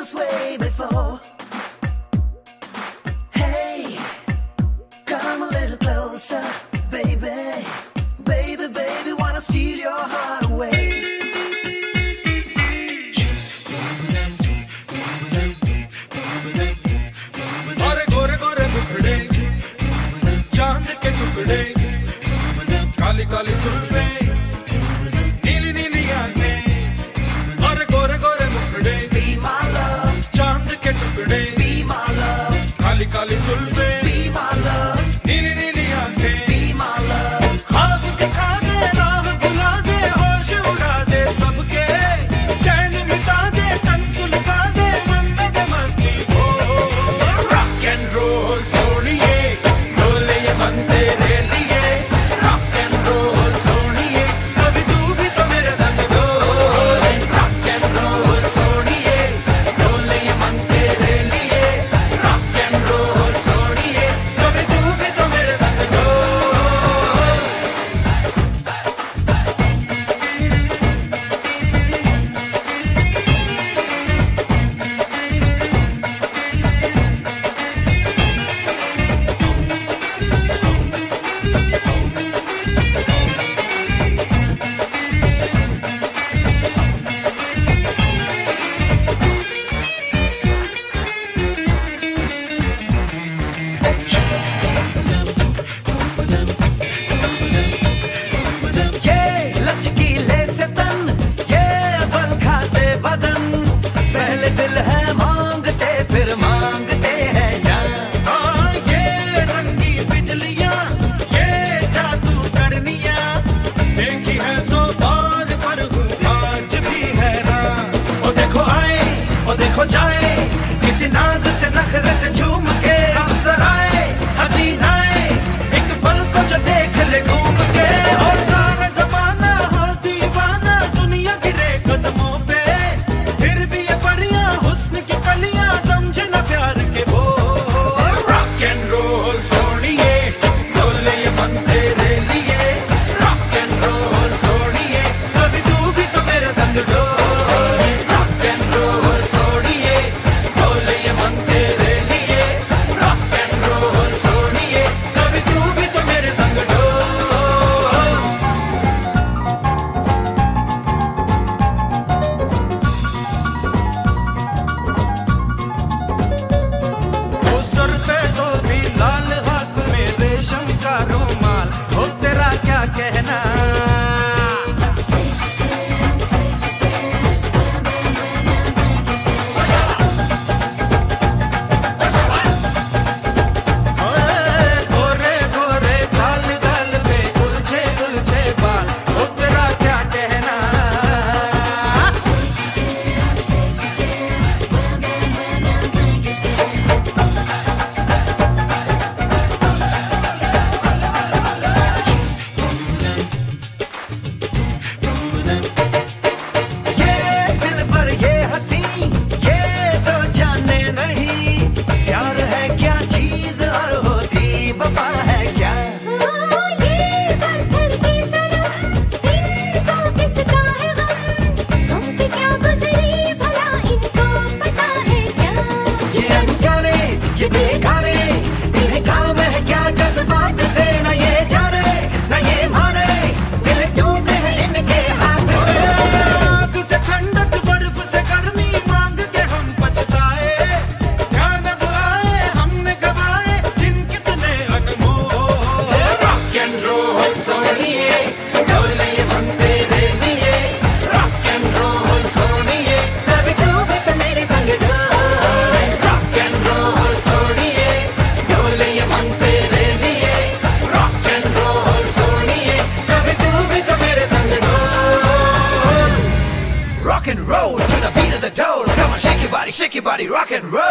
this way before. Hey, come a little closer, baby. Baby, baby, wanna steal your heart away. गोरे गोरे गोरे मुखड़े, चांद के टुकड़े, काली काली जुल्फे, नीली नीली आंखें, गोरे गोरे गोरे मुखड़े, Be my love, चांद के टुकड़े, be my love, Kali Kali Julfe, be my love, नीली नीली आंखें, be my love. ख्वाब दिखा दे, राह बुला दे, होश उड़ा दे सबके, चैन मिटा दे, तन सुलगा दे, मन में दे मस्ती हो। रॉक एंड रोल सोनिए, डोले ये मन तेरे लिए, रॉक एंड रोल सोनिए, कभी तू भी तो मेरे संग डोल। रॉक एंड रोल सोनिए, डोले ये मन तेरे लिए, रॉक एंड रोल सोनिए, कभी तू भी तो मेरे संग डोल। ये लचकीले से तन, ये बल खाते बदन, पहले दिल है मांगते फिर मांगते हैं जान। हाँ, ये रंगी बिजलियां, ये जादू करनियां, देखी है सौ बार पर हूँ आज भी हैरान। ओ देखो आए, ओ देखो जाए, किसी नाज से नखरे से झूम के हम सराए, हसीनाए, एक पल को जो देख ले घूम के, और सारा जमाना हो दीवाना दुनिया गिरे कदमों पे, फिर भी ये परियां हुस्न की कलियां समझे न प्यार के बोल। रॉक एंड रोल सोनिए, डोले ये मन तेरे लिए, रॉक एंड रोल सोनिए, कभी तू भी तो मेरे संग डोल। रॉक एंड रोल सोनिए, डोले ये मन तेरे लिए, रॉक एंड रोल सोनिए, कभी तू भी तो मेरे संग डोल। वो सर पे तो भी लाल, हाथ में रेशम का रुमाल, हो तेरा क्या कहना। गोरे गोरे गाल गाल पे उलझे उलझे बाल, हो तेरा क्या कहना। ये दिल पर ये हंसी, ये तो जाने नहीं, प्यार है क्या चीज और होती वफा है क्या। ये पत्थर की सनम, इनको किसका है गम, हम पे क्या गुजरी भला इनको पता है क्या। ये अनजाने, ये बेगाने, इन्हें काम है क्या जज्बात से, न ये जाने न ये माने, दिल टूटे हैं इनके हाथ से। आग से ठंडक, बर्फ से गर्मी मांग के हम पछताए, ध्यान अब आए हमने गवाए दिन कितने अनमोल। रॉक एंड रोल सोनिए, डोले ये मन तेरे लिए, रॉक एंड रोल सोनिए, कभी तू भी तो मेरे संग डोल। रॉक एंड रोल सोनिए, डोले ये मन तेरे लिए, रॉक एंड रोल सोनिए, कभी तू भी तो मेरे संग डोल। Rock and roll to the beat of the dole. Come on, shake your body, rock and roll.